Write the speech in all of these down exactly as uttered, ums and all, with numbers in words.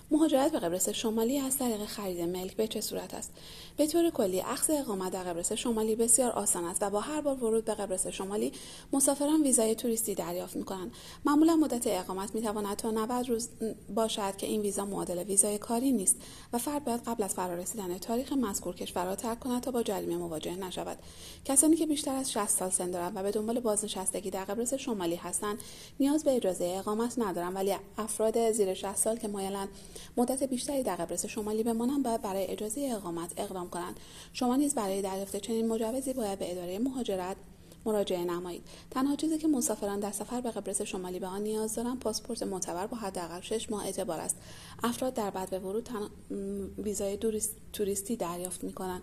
مهاجرت به قبرس شمالی از طریق خرید ملک به چه صورت است؟ به طور کلی اخذ اقامت در قبرس شمالی بسیار آسان است و با هر بار ورود به قبرس شمالی مسافران ویزای توریستی دریافت می‌کنند. معمولا مدت اقامت می‌تواند تا نود روز باشد که این ویزا معادل ویزای کاری نیست و فرد باید قبل از فرارسیدن تاریخ مذکور کشور را ترک کند تا با جریمه مواجه نشود. کسانی که بیشتر از شصت سال سن دارند و به دنبال بازنشستگی در قبرس شمالی هستند نیاز به اجازه اقامت ندارند، ولی افراد زیر شصت سال که مایلند مدت بیشتری در قبرس شمالی بمانند باید برای اجازه اقامت اقدام کنند. شما نیز برای دریافت چنین مجوزی باید به اداره مهاجرت مراجعه نمایید. تنها چیزی که مسافران در سفر به قبرس شمالی به آن نیاز دارند پاسپورت معتبر با حداقل شش ماه اعتبار است. افراد در بعد به ورود تن... ویزای توریستی دریافت می‌کنند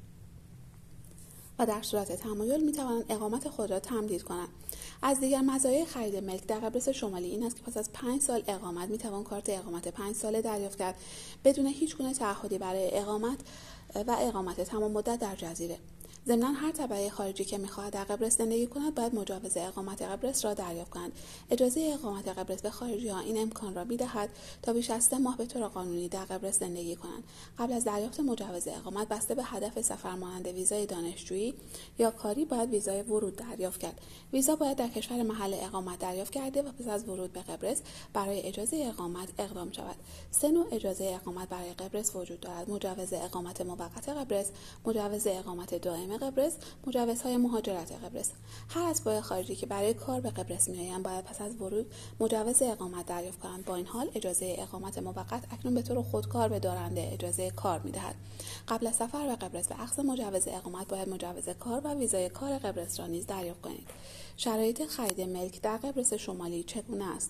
و در صورت تمایل می‌توانند اقامت خود را تمدید کنند. از دیگر مزایای خرید ملک در قبرس شمالی این است که پس از پنج سال اقامت می‌توان کارت اقامت پنج ساله دریافت کرد بدون هیچگونه تعهدی برای اقامت و اقامت تمام مدت در جزیره. ضمناً هر تبعه خارجی که می‌خواهد در قبرس زندگی کند باید مجوز اقامت قبرس را دریافت کند. اجازه اقامت قبرس به خارجی‌ها این امکان را می‌دهد تا بیش از سه ماه به طور قانونی در قبرس زندگی کنند. قبل از دریافت مجوز اقامت بسته به هدف سفر مانند ویزای دانشجویی یا کاری باید ویزای ورود دریافت کرد. ویزا باید در کشور محل اقامت دریافت کرده و پس از ورود به قبرس برای اجازه اقامت اقدام شود. سه نوع اجازه اقامت برای قبرس وجود دارد: مجوز اقامت موقت قبرس، مجوز اقامت دائم قبرس، مجوزهای مهاجرت قبرس. هر اتباع خارجی که برای کار به قبرس میآیند باید پس از ورود مجوز اقامت دریافت کنند. با این حال اجازه اقامت موقت اکنون به طور خودکار به دارنده اجازه کار میدهد. قبل از سفر به قبرس به اخذ مجوز اقامت باید مجوز کار و ویزای کار قبرس را نیز دریافت کنید. شرایط خرید ملک در قبرس شمالی چگونه است؟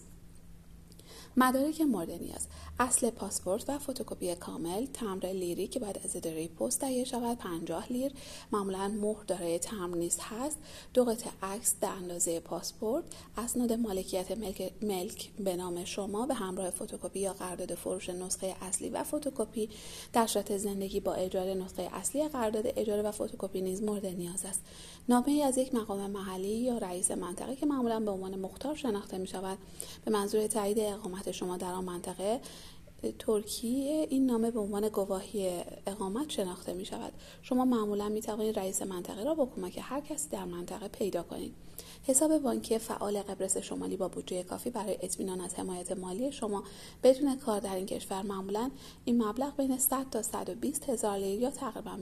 مدارک مورد نیاز: اصل پاسپورت و فتوکپی کامل، تمبر لیری که باید از اداره پست تهیه شود پنجاه لیر، معمولا مهر دارای تمبر نیز هست، دو قطعه عکس در اندازه پاسپورت، اسناد مالکیت ملک, ملک به نام شما به همراه فتوکپی یا قرارداد فروش نسخه اصلی و فتوکپی. در صورت زندگی با اجاره نسخه اصلی قرارداد اجاره و فتوکپی نیز مورد نیاز است. نامه‌ای از یک مقام محلی یا رئیس منطقه که معمولا به عنوان مختار شناخته می‌شود به منظور تایید اقامت شما در آن منطقه. ترکیه این نامه به عنوان گواهی اقامت شناخته می شود. شما معمولا می توانید رئیس منطقه را با کمک هر کسی در منطقه پیدا کنید. حساب بانکی فعال قبرس شمالی با بودجه کافی برای اطمینان از حمایت مالی شما بدون کار در این کشور. معمولا این مبلغ بین صد تا صد و بیست هزار لیر یا تقریبا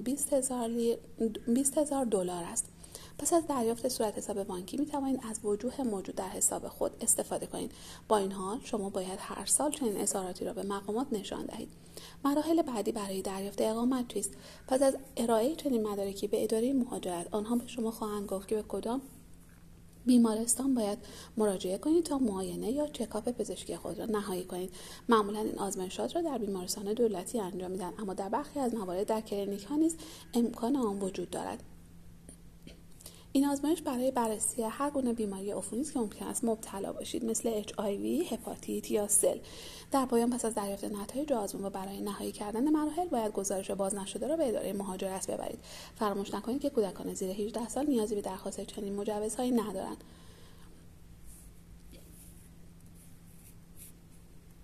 بیست هزار دلار است. پس از دریافت صورت حساب بانکی می توانید از وجوه موجود در حساب خود استفاده کنید. با این حال شما باید هر سال چنین اظهاراتی را به مقامات نشان دهید. مراحل بعدی برای دریافت اقامت چیست؟ پس از ارائه چنین مدارکی به اداره مهاجرت آنها به شما خواهند گفت که به کدام بیمارستان باید مراجعه کنید تا معاینه یا چکاپ پزشکی خود را نهایی کنید. معمولا این آزمایشات را در بیمارستان دولتی انجام میدن، اما در برخی از موارد در کلینیک ها نیز امکان آن وجود دارد. این آزمایش برای بررسی هر گونه بیماری عفونی است که ممکن است مبتلا باشید، مثل اچ آی وی، هپاتیت یا سل. در پایان پس از دریافت نتایج آزمون و برای نهایی کردن مراحل باید گزارش باز نشده را به اداره مهاجرت ببرید. فراموش نکنید که کودکان زیر هجده سال نیازی به درخواست چنین مجوزهایی ندارند.